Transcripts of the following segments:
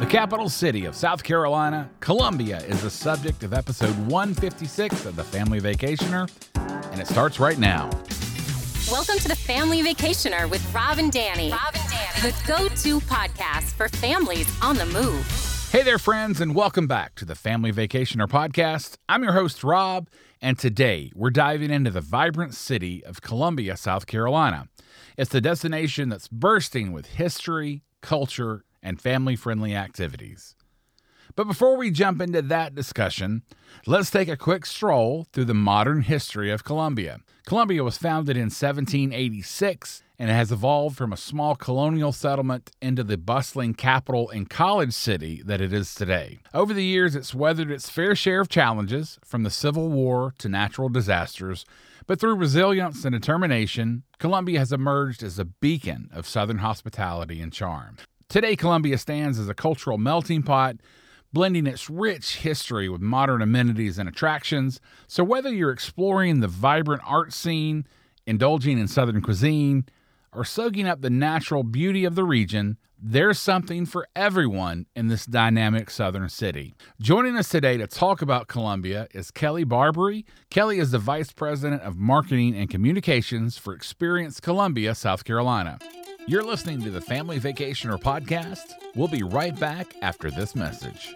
The capital city of South Carolina, Columbia, is the subject of episode 156 of The Family Vacationer, and it starts right now. Welcome to The Family Vacationer with Rob and Danny. The go-to podcast for families on the move. Hey there, friends, and welcome back to The Family Vacationer podcast. I'm your host, Rob, and today we're diving into the vibrant city of Columbia, South Carolina. It's a destination that's bursting with history, culture, and family-friendly activities. But before we jump into that discussion, let's take a quick stroll through the modern history of Columbia. Columbia was founded in 1786 and it has evolved from a small colonial settlement into the bustling capital and college city that it is today. Over the years, it's weathered its fair share of challenges, from the Civil War to natural disasters, but through resilience and determination, Columbia has emerged as a beacon of Southern hospitality and charm. Today, Columbia stands as a cultural melting pot, blending its rich history with modern amenities and attractions. So whether you're exploring the vibrant art scene, indulging in Southern cuisine, or soaking up the natural beauty of the region, there's something for everyone in this dynamic Southern city. Joining us today to talk about Columbia is Kelly Barbary. Kelly is the Vice President of Marketing and Communications for Experience Columbia, South Carolina. You're listening to the Family Vacationer podcast. We'll be right back after this message.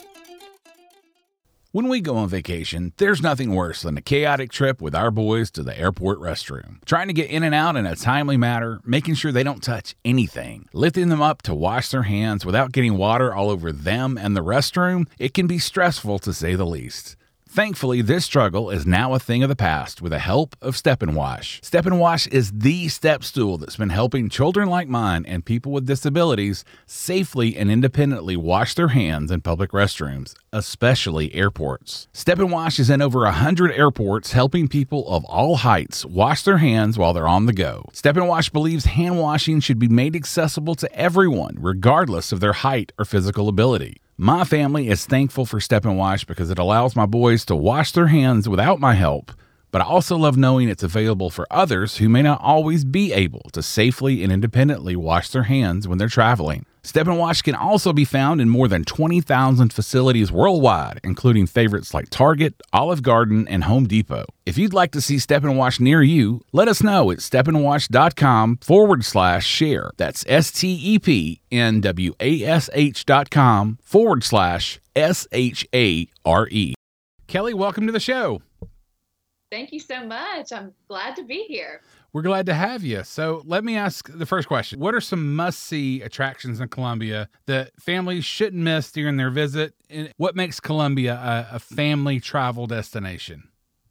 When we go on vacation, there's nothing worse than a chaotic trip with our boys to the airport restroom. Trying to get in and out in a timely manner, making sure they don't touch anything, lifting them up to wash their hands without getting water all over them and the restroom, it can be stressful to say the least. Thankfully, this struggle is now a thing of the past with the help of Step & Wash. Step & Wash is the step stool that's been helping children like mine and people with disabilities safely and independently wash their hands in public restrooms, especially airports. Step & Wash is in over 100 airports, helping people of all heights wash their hands while they're on the go. Step & Wash believes hand washing should be made accessible to everyone, regardless of their height or physical ability. My family is thankful for Step & Wash because it allows my boys to wash their hands without my help, but I also love knowing it's available for others who may not always be able to safely and independently wash their hands when they're traveling. Step & Wash can also be found in more than 20,000 facilities worldwide, including favorites like Target, Olive Garden, and Home Depot. If you'd like to see Step & Wash near you, let us know at stepandwash.com/share. That's stepandwash.com/SHARE. Kelly, welcome to the show. Thank you so much. I'm glad to be here. We're glad to have you. So let me ask the first question. What are some must-see attractions in Columbia that families shouldn't miss during their visit? And what makes Columbia a family travel destination?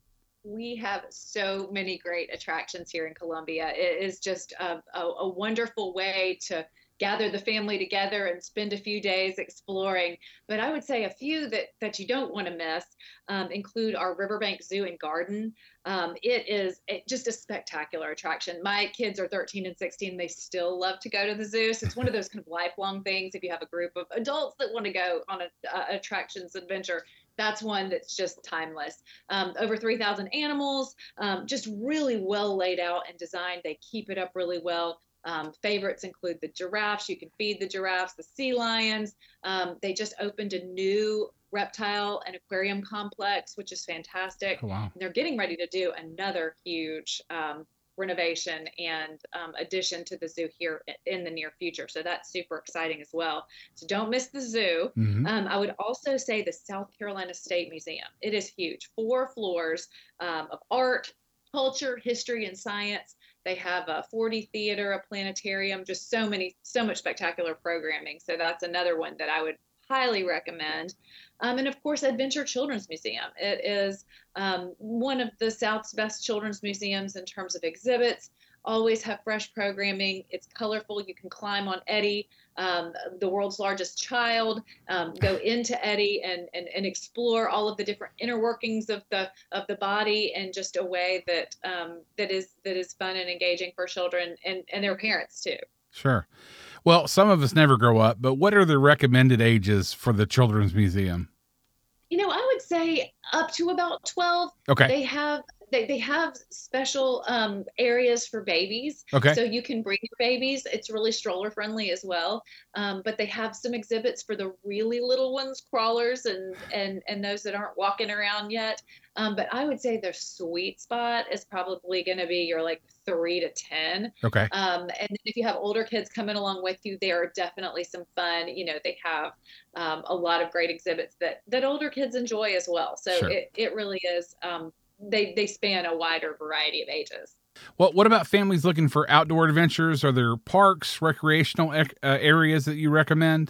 We have so many great attractions here in Columbia. It is just a wonderful way to gather the family together and spend a few days exploring. But I would say a few that you don't want to miss include our Riverbank Zoo and Garden. It is just a spectacular attraction. My kids are 13 and 16. They still love to go to the zoo. So it's one of those kind of lifelong things. If you have a group of adults that want to go on an attractions adventure, that's one that's just timeless. Over 3,000 animals, just really well laid out and designed. They keep it up really well. Favorites include the giraffes. You can feed the giraffes, the sea lions. They just opened a new reptile and aquarium complex, which is fantastic. Oh, wow. And they're getting ready to do another huge renovation and addition to the zoo here in the near future. So that's super exciting as well. So don't miss the zoo. Mm-hmm. I would also say the South Carolina State Museum. It is huge. 4 floors of art, culture, history, and science. They have a 4D theater, a planetarium, just so much spectacular programming. So that's another one that I would highly recommend. And of course, Adventure Children's Museum. It is one of the South's best children's museums in terms of exhibits. Always have fresh programming. It's colorful. You can climb on Eddie, the world's largest child, go into Eddie and explore all of the different inner workings of the body in just a way that is fun and engaging for children and their parents too. Sure. Well, some of us never grow up, but what are the recommended ages for the Children's Museum? I would say up to about 12. Okay. They have they have special areas for babies. Okay. So you can bring your babies. It's really stroller friendly as well. But they have some exhibits for the really little ones, crawlers, and those that aren't walking around yet. But I would say their sweet spot is probably going to be your like 3 to 10. Okay. And then if you have older kids coming along with you, there are definitely some fun. They have a lot of great exhibits that older kids enjoy as well. So Sure. it really is. They span a wider variety of ages. Well, what about families looking for outdoor adventures? Are there parks, recreational areas that you recommend?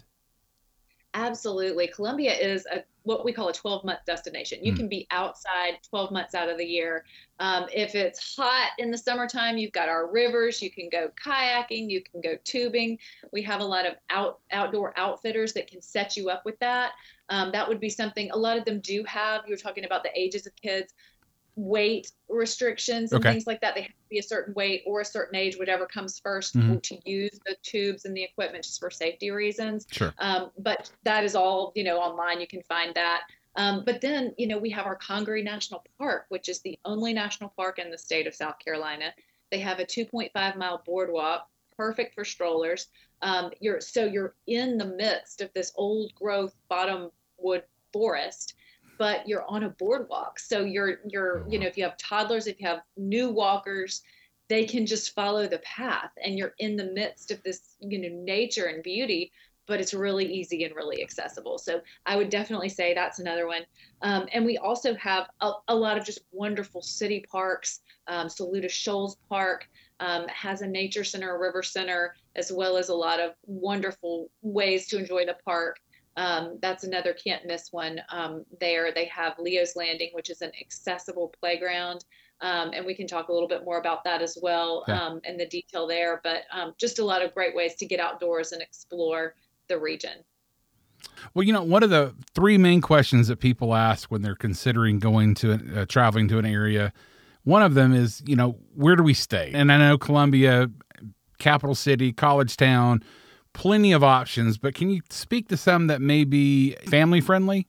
Absolutely. Columbia is what we call a 12-month destination. You can be outside 12 months out of the year. If it's hot in the summertime, you've got our rivers. You can go kayaking. You can go tubing. We have a lot of outdoor outfitters that can set you up with that. That would be something a lot of them do have. You're talking about the ages of kids. Weight restrictions and things like that. They have to be a certain weight or a certain age, whatever comes first, to use the tubes and the equipment just for safety reasons. Sure. But that is all, online. You can find that. But then, we have our Congaree National Park, which is the only national park in the state of South Carolina. They have a 2.5-mile boardwalk, perfect for strollers. You're in the midst of this old growth bottomwood forest, but you're on a boardwalk. So you're if you have toddlers, if you have new walkers, they can just follow the path, and you're in the midst of this, nature and beauty, but it's really easy and really accessible. So I would definitely say that's another one. And we also have a lot of just wonderful city parks. Saluda Shoals Park has a nature center, a river center, as well as a lot of wonderful ways to enjoy the park. That's another can't miss one there. They have Leo's Landing, which is an accessible playground. And we can talk a little bit more about that as well, and the detail there. But just a lot of great ways to get outdoors and explore the region. Well, one of the three main questions that people ask when they're considering going to traveling to an area, one of them is, where do we stay? And I know Columbia, capital city, college town, plenty of options, but can you speak to some that may be family friendly?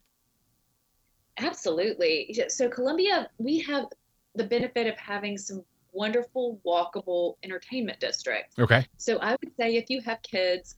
Absolutely. So Columbia, we have the benefit of having some wonderful walkable entertainment districts. Okay. So I would say if you have kids,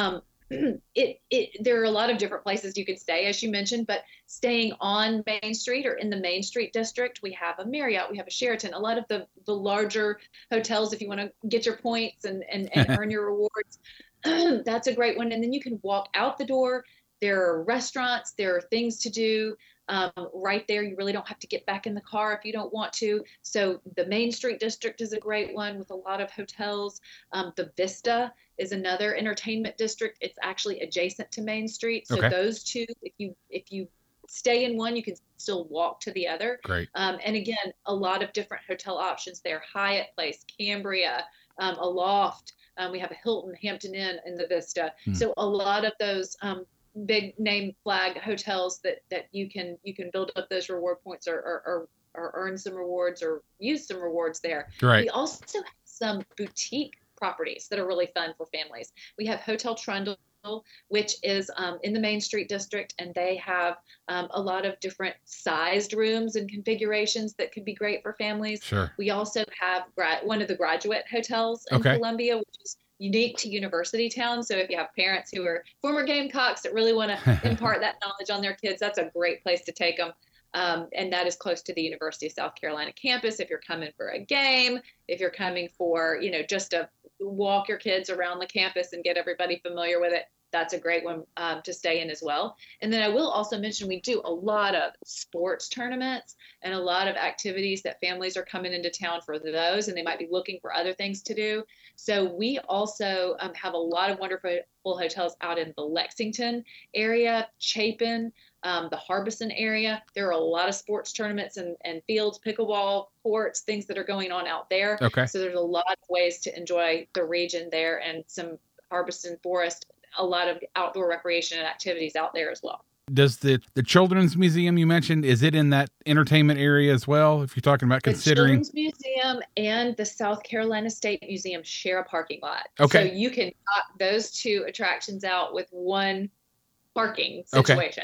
there are a lot of different places you could stay, as you mentioned, but staying on Main Street or in the Main Street district, we have a Marriott, we have a Sheraton, a lot of the larger hotels, if you want to get your points and earn your rewards. That's a great one. And then you can walk out the door. There are restaurants, there are things to do right there. You really don't have to get back in the car if you don't want to. So the Main Street district is a great one with a lot of hotels. The Vista is another entertainment district. It's actually adjacent to Main Street. So those two, if you stay in one, you can still walk to the other. Great. And again, a lot of different hotel options there. Hyatt Place, Cambria, Aloft. We have a Hilton, Hampton Inn in the Vista. So a lot of those big name flag hotels that you can build up those reward points or earn some rewards or use some rewards there. Right. We also have some boutique properties that are really fun for families. We have Hotel Trundle, which is in the Main Street district, and they have a lot of different sized rooms and configurations that could be great for families. Sure. We also have one of the Graduate hotels in Columbia, which is unique to University Town. So if you have parents who are former Gamecocks that really want to impart that knowledge on their kids, that's a great place to take them. And that is close to the University of South Carolina campus. If you're coming for a game, if you're coming for, just to walk your kids around the campus and get everybody familiar with it, that's a great one to stay in as well. And then I will also mention we do a lot of sports tournaments and a lot of activities that families are coming into town for those, and they might be looking for other things to do. So we also have a lot of wonderful hotels out in the Lexington area, Chapin, the Harbison area. There are a lot of sports tournaments and fields, pickleball courts, things that are going on out there. Okay. So there's a lot of ways to enjoy the region there, and some Harbison Forest, a lot of outdoor recreation and activities out there as well. Does the Children's Museum you mentioned, is it in that entertainment area as well? If you're talking about considering. The Children's Museum and the South Carolina State Museum share a parking lot. Okay. So you can knock those two attractions out with one parking situation. Okay.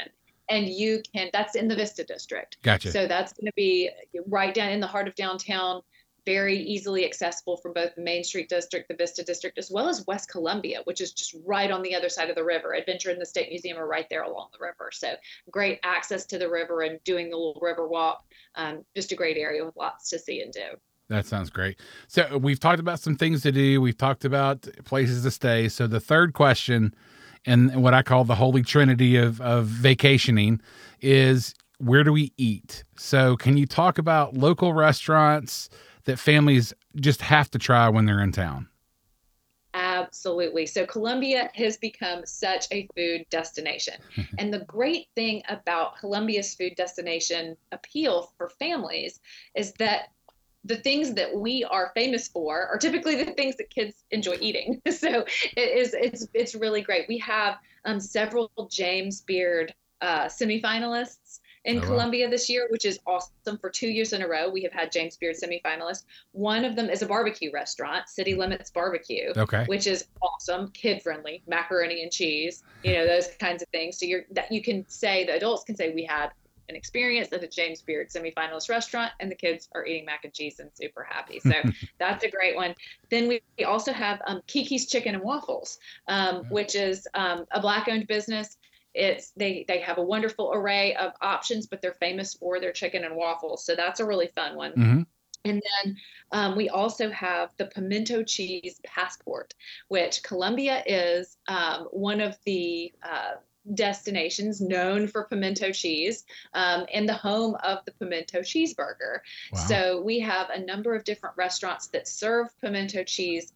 and that's in the Vista District. Gotcha. So that's going to be right down in the heart of downtown, very easily accessible from both the Main Street District, the Vista District, as well as West Columbia, which is just right on the other side of the river. Adventure and the State Museum are right there along the river. So great access to the river and doing the little river walk. Just a great area with lots to see and do. That sounds great. So we've talked about some things to do. We've talked about places to stay. So the third question, and what I call the holy trinity of vacationing, is where do we eat? So can you talk about local restaurants that families just have to try when they're in town? Absolutely. So Columbia has become such a food destination. And the great thing about Columbia's food destination appeal for families is that the things that we are famous for are typically the things that kids enjoy eating. So it's really great. We have several James Beard semifinalists in Columbia this year, which is awesome. For 2 years in a row, we have had James Beard semifinalists. One of them is a barbecue restaurant, City Limits Barbecue, which is awesome, kid-friendly, macaroni and cheese, those kinds of things. So you can say, the adults can say, we had an experience at a James Beard semifinalist restaurant, and the kids are eating mac and cheese and super happy. So that's a great one. Then we also have Kiki's Chicken and Waffles, which is a Black-owned business. They have a wonderful array of options, but they're famous for their chicken and waffles. So that's a really fun one. Mm-hmm. And then we also have the Pimento Cheese Passport, which Columbia is one of the destinations known for pimento cheese and the home of the pimento cheeseburger. Wow. So we have a number of different restaurants that serve pimento cheese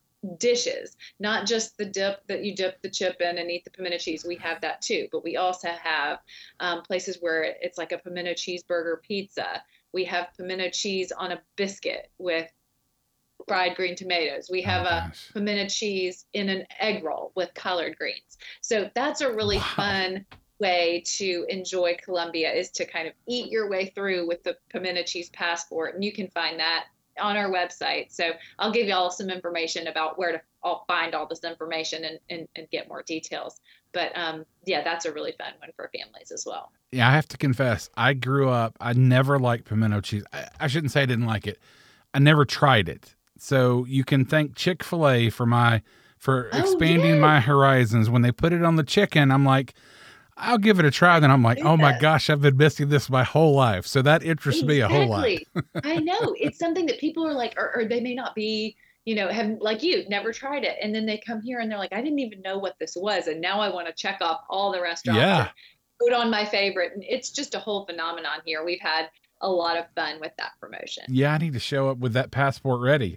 dishes, not just the dip that you dip the chip in and eat the pimento cheese. We have that too, but we also have places where it's like a pimento cheeseburger pizza. We have pimento cheese on a biscuit with fried green tomatoes. We have a pimento cheese in an egg roll with collard greens. So that's a really fun way to enjoy Columbia, is to kind of eat your way through with the Pimento Cheese Passport. And you can find that on our website. So I'll give you all some information about where to find all this information and get more details. But that's a really fun one for families as well. Yeah, I have to confess, I grew up, I never liked pimento cheese. I shouldn't say I didn't like it. I never tried it. So you can thank Chick-fil-A for expanding my horizons. When they put it on the chicken, I'm like, I'll give it a try. Then I'm like, oh my gosh, I've been missing this my whole life. So that interests me a whole lot. I know. It's something that people are like, or they may not be, have, like you, never tried it. And then they come here and they're like, I didn't even know what this was. And now I want to check off all the restaurants and put on my favorite. And it's just a whole phenomenon here. We've had a lot of fun with that promotion. Yeah, I need to show up with that passport ready.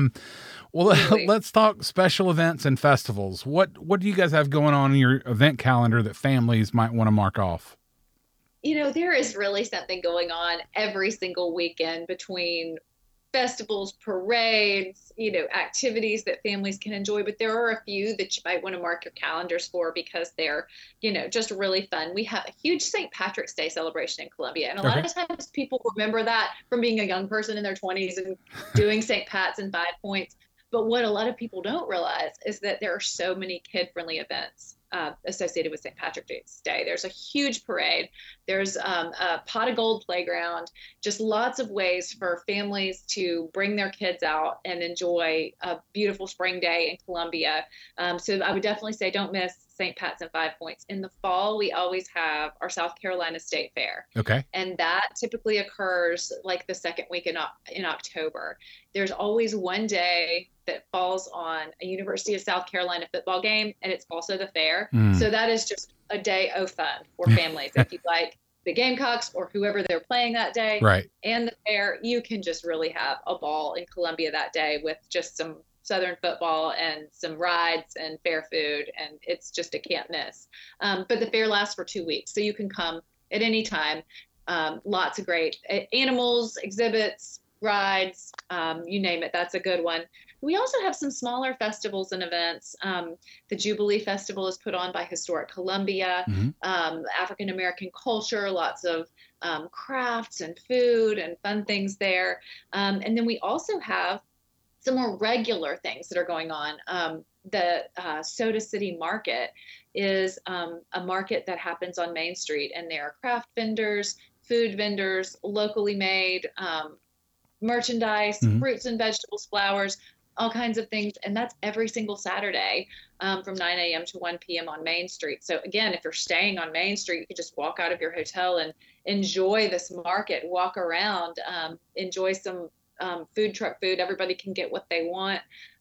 Let's talk special events and festivals. What do you guys have going on in your event calendar that families might want to mark off? There is really something going on every single weekend between festivals, parades, activities that families can enjoy. But there are a few that you might want to mark your calendars for because they're, just really fun. We have a huge St. Patrick's Day celebration in Columbia. And a lot of times people remember that from being a young person in their 20s and doing St. Pat's and 5 Points. But what a lot of people don't realize is that there are so many kid-friendly events associated with St. Patrick's Day. There's a huge parade. There's a pot of gold playground, just lots of ways for families to bring their kids out and enjoy a beautiful spring day in Columbia. So I would definitely say don't miss St. Pat's and 5 Points. In the fall, we always have our South Carolina State Fair. Okay. And that typically occurs like the second week in October. There's always one day that falls on a University of South Carolina football game, and it's also the fair. So that is just a day of fun for families. If you like the Gamecocks or whoever they're playing that day, right, and the fair, you can just really have a ball in Columbia that day with just some Southern football and some rides and fair food, and it's just a can't miss. But the fair lasts for 2 weeks, so you can come at any time. Lots of great animals, exhibits, rides, you name it. That's a good one. We also have some smaller festivals and events. The Jubilee Festival is put on by Historic Columbia, African American culture, lots of crafts and food and fun things there. And then we also have some more regular things that are going on. the Soda City Market is a market that happens on Main Street, and there are craft vendors, food vendors, locally made merchandise, fruits and vegetables, flowers, all kinds of things. And that's every single Saturday from 9 a.m. to 1 p.m. on Main Street. So again, if you're staying on Main Street, you can just walk out of your hotel and enjoy this market, walk around, enjoy some food truck food. Everybody can get what they want.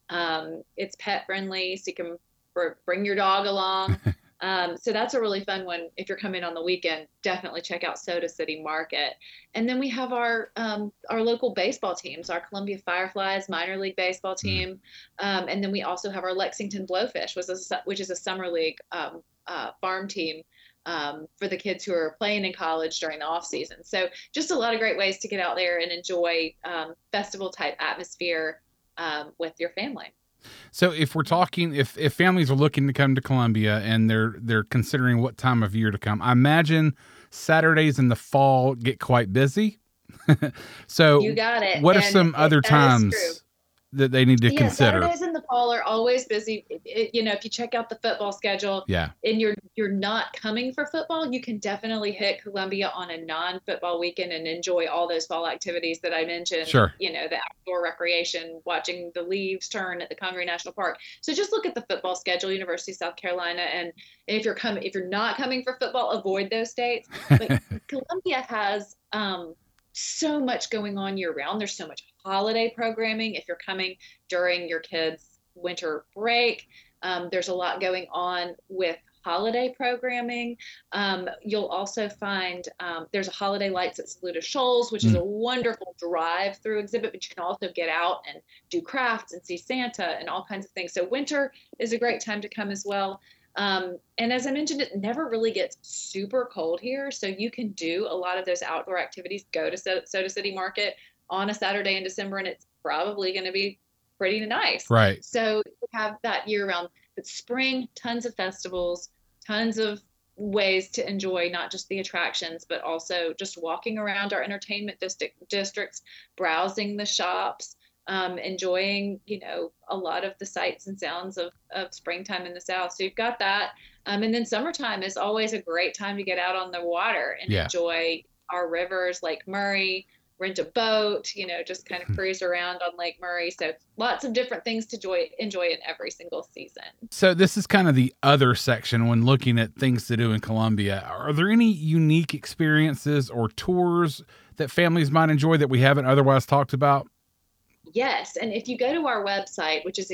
It's pet friendly, so you can bring your dog along. So that's a really fun one. If you're coming on the weekend, definitely check out Soda City Market. And then we have our local baseball teams, our Columbia Fireflies minor league baseball team. And then we also have our Lexington Blowfish, which is a summer league farm team for the kids who are playing in college during the off season. So just a lot of great ways to get out there and enjoy festival type atmosphere with your family. So if we're talking, if families are looking to come to Columbia and they're considering what time of year to come, I imagine Saturdays in the fall get quite busy. So you got it. What are some other times that they need to consider? Saturdays in the fall are always busy. If you check out the football schedule, and you're not coming for football, you can definitely hit Columbia on a non-football weekend and enjoy all those fall activities that I mentioned. Sure. The outdoor recreation, watching the leaves turn at the Congaree National Park. So just look at the football schedule, University of South Carolina, and if you're not coming for football, avoid those dates. But Columbia has so much going on year round. There's so much holiday programming. If you're coming during your kids' winter break, there's a lot going on with holiday programming. You'll also find there's a Holiday Lights at Saluda Shoals, which is a wonderful drive-through exhibit, but you can also get out and do crafts and see Santa and all kinds of things. So winter is a great time to come as well. And as I mentioned, it never really gets super cold here, so you can do a lot of those outdoor activities. Go to Soda City Market on a Saturday in December, and it's probably going to be pretty nice. Right. So you have that year round. But spring, tons of festivals, tons of ways to enjoy not just the attractions, but also just walking around our entertainment districts, browsing the shops, enjoying, a lot of the sights and sounds of springtime in the South. So you've got that. And then summertime is always a great time to get out on the water and enjoy our rivers, Lake Murray, rent a boat, just kind of cruise around on Lake Murray. So lots of different things to enjoy in every single season. So this is kind of the other section when looking at things to do in Columbia. Are there any unique experiences or tours that families might enjoy that we haven't otherwise talked about? Yes. And if you go to our website, which is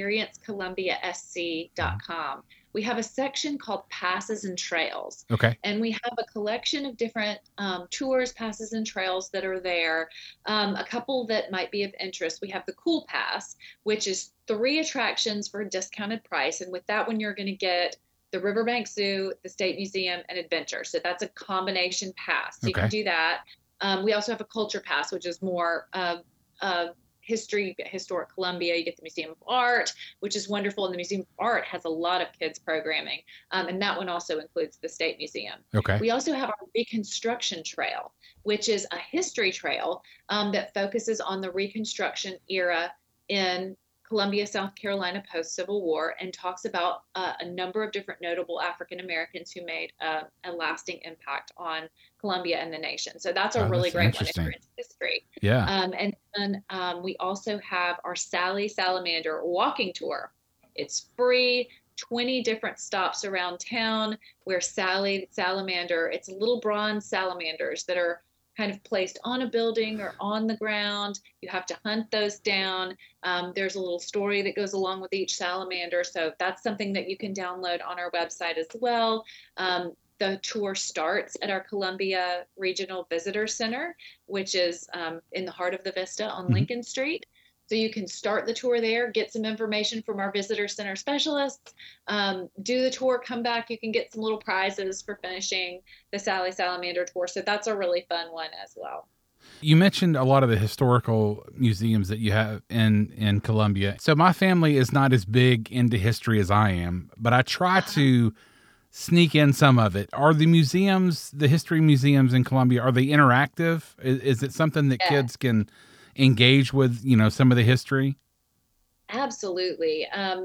experiencecolumbiasc.com, we have a section called Passes and Trails. Okay. And we have a collection of different tours, passes, and trails that are there. A couple that might be of interest. We have the Cool Pass, which is 3 attractions for a discounted price. And with that one, you're going to get the Riverbank Zoo, the State Museum, and Adventure. So that's a combination pass. So you can do that. We also have a Culture Pass, which is more historic Columbia. You get the Museum of Art, which is wonderful. And the Museum of Art has a lot of kids programming. And that one also includes the State Museum. Okay. We also have our Reconstruction Trail, which is a history trail that focuses on the Reconstruction era in Columbia, South Carolina, post-Civil War, and talks about a number of different notable African Americans who made a lasting impact on Columbia and the nation. So that's a really great one if you're into history. Yeah. And then we also have our Sally Salamander walking tour. It's free, 20 different stops around town where Sally Salamander, it's little bronze salamanders that are kind of placed on a building or on the ground. You have to hunt those down. There's a little story that goes along with each salamander. So that's something that you can download on our website as well. The tour starts at our Columbia Regional Visitor Center, which is in the heart of the Vista on Lincoln Street. So you can start the tour there, get some information from our visitor center specialists, do the tour, come back. You can get some little prizes for finishing the Sally Salamander tour. So that's a really fun one as well. You mentioned a lot of the historical museums that you have in Columbia. So my family is not as big into history as I am, but I try to sneak in some of it. Are the museums, the history museums in Columbia, are they interactive? Is it something that kids can engage with, some of the history? Absolutely.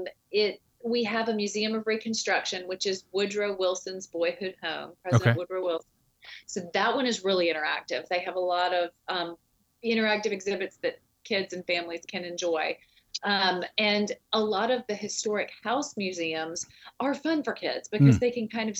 We have a Museum of Reconstruction, which is Woodrow Wilson's boyhood home, President Woodrow Wilson. So that one is really interactive. They have a lot of interactive exhibits that kids and families can enjoy. And a lot of the historic house museums are fun for kids because they can kind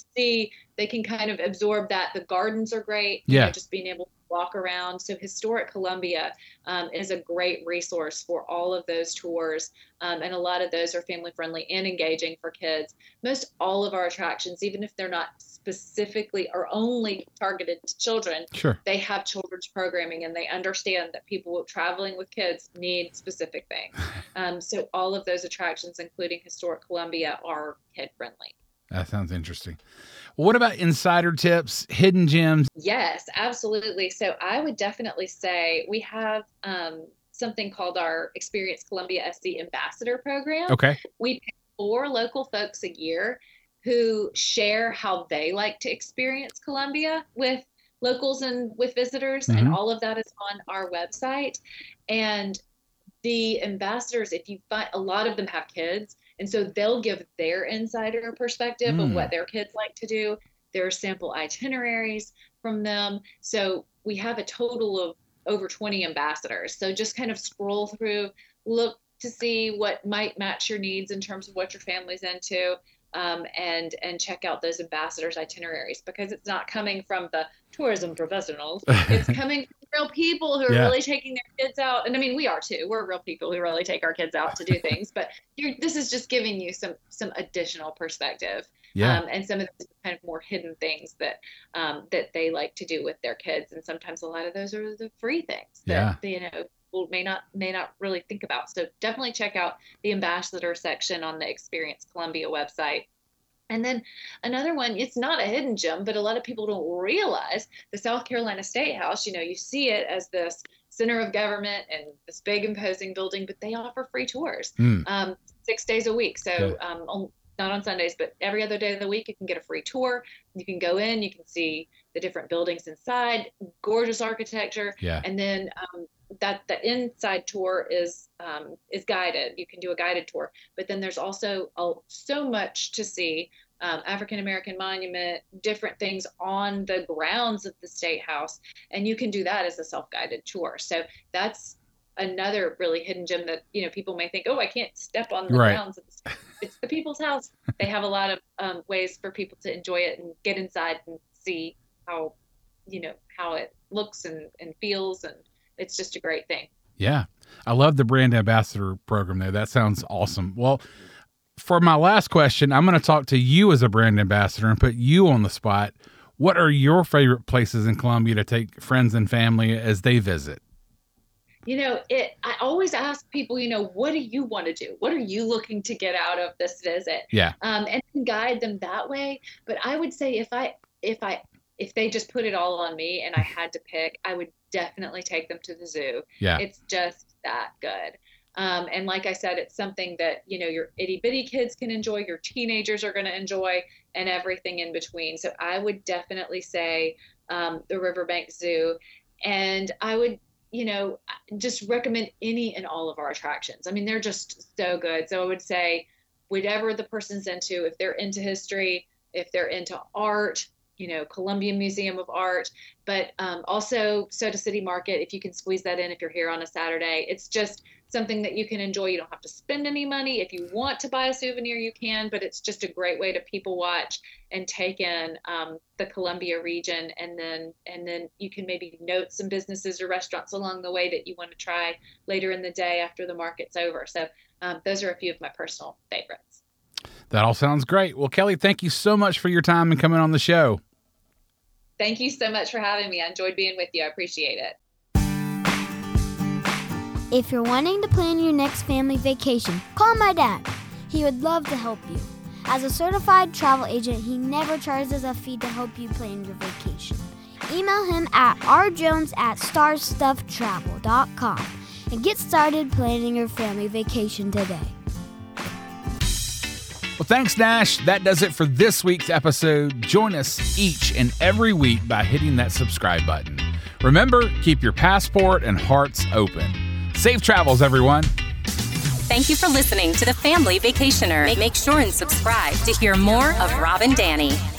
of absorb that. The gardens are great. Just being able to walk around. So Historic Columbia is a great resource for all of those tours. And a lot of those are family friendly and engaging for kids. Most all of our attractions, even if they're not specifically or only targeted to children, they have children's programming, and they understand that people traveling with kids need specific things. So all of those attractions, including Historic Columbia, are kid friendly. That sounds interesting. Well, what about insider tips, hidden gems? Yes, absolutely. So I would definitely say we have something called our Experience Columbia SC Ambassador Program. Okay. We pick 4 local folks a year who share how they like to experience Columbia with locals and with visitors. And all of that is on our website. And the ambassadors, if you find, a lot of them have kids, and so they'll give their insider perspective of what their kids like to do. There are sample itineraries from them. So we have a total of over 20 ambassadors. So just kind of scroll through, look to see what might match your needs in terms of what your family's into, and check out those ambassadors' itineraries, because it's not coming from the tourism professionals. It's coming from real people who are really taking their kids out. And I mean, we are too. We're real people who really take our kids out to do things. But this is just giving you some additional perspective. And some of the kind of more hidden things that they like to do with their kids. And sometimes a lot of those are the free things that people may not really think about. So definitely check out the ambassador section on the Experience Columbia website. And then another one, it's not a hidden gem, but a lot of people don't realize the South Carolina State House. You see it as this center of government and this big imposing building, but they offer free tours 6 days a week. So not on Sundays, but every other day of the week, you can get a free tour. You can go in, you can see the different buildings inside, gorgeous architecture. And then that the inside tour is guided. You can do a guided tour, but then there's also so much to see. African American Monument, different things on the grounds of the State House, and you can do that as a self-guided tour. So that's another really hidden gem that people may think, oh, I can't step on the grounds of the State. It's the people's house. They have a lot of ways for people to enjoy it and get inside and see how it looks and feels, and it's just a great thing. Yeah. I love the brand ambassador program there. That sounds awesome. Well, for my last question, I'm going to talk to you as a brand ambassador and put you on the spot. What are your favorite places in Columbia to take friends and family as they visit? I always ask people, what do you want to do? What are you looking to get out of this visit? And guide them that way. But I would say if they just put it all on me and I had to pick, I would definitely take them to the zoo. It's just that good. And like I said, it's something that, your itty bitty kids can enjoy, your teenagers are going to enjoy, and everything in between. So I would definitely say the Riverbank Zoo. And I would, just recommend any and all of our attractions. I mean, they're just so good. So I would say whatever the person's into, if they're into history, if they're into art, Columbia Museum of Art, but also Soda City Market, if you can squeeze that in if you're here on a Saturday. It's just something that you can enjoy. You don't have to spend any money. If you want to buy a souvenir, you can, but it's just a great way to people watch and take in the Columbia region. And then you can maybe note some businesses or restaurants along the way that you want to try later in the day after the market's over. So those are a few of my personal favorites. That all sounds great. Well, Kelly, thank you so much for your time and coming on the show. Thank you so much for having me. I enjoyed being with you. I appreciate it. If you're wanting to plan your next family vacation, call my dad. He would love to help you. As a certified travel agent, he never charges a fee to help you plan your vacation. Email him at rjones@starstufftravel.com and get started planning your family vacation today. Well, thanks, Nash. That does it for this week's episode. Join us each and every week by hitting that subscribe button. Remember, keep your passport and hearts open. Safe travels, everyone. Thank you for listening to the Family Vacationer. Make sure and subscribe to hear more of Rob and Danny.